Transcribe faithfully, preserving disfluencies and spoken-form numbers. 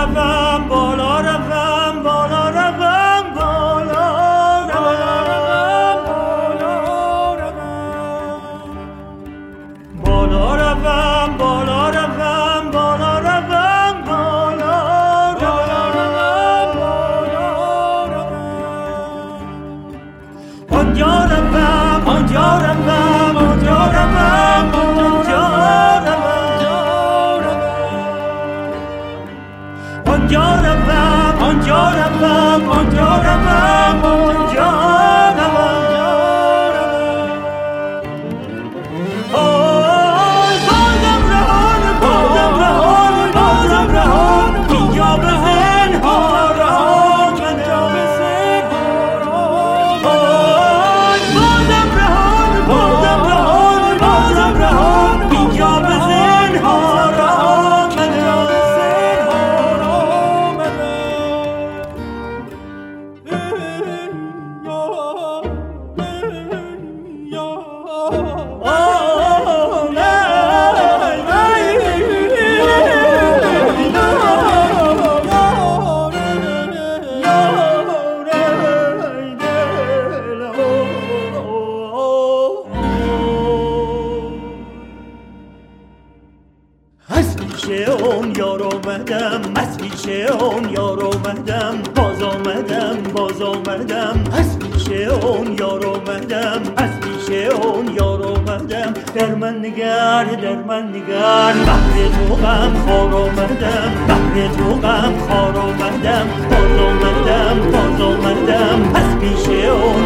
روم بالا روم بالا روم بالا روم بالا روم بالا روم بالا روم بالا روم آنجا روم آنجا روم آنجا روم آنجا آنجا روم آنجا روم آنجا روم آنجا روم آی بازم رهان بازم رهان بازم رهان اینجا به زنهار رهان اینجا به زنهار آی بازم رهان بازم رهان بازم رهان اینجا به زنهار رهان اینجا به زنهار از پیش اون یار آمدم از پیش اون یار آمدم باز آمدم باز آمدم از پیش اون یار آمدم از پیش اون یار آمدم در من نگر در من نگر بحر تو غم خوار آمدم بحر تو غم خوار آمدم باز آمدم باز آمدم از پیش اون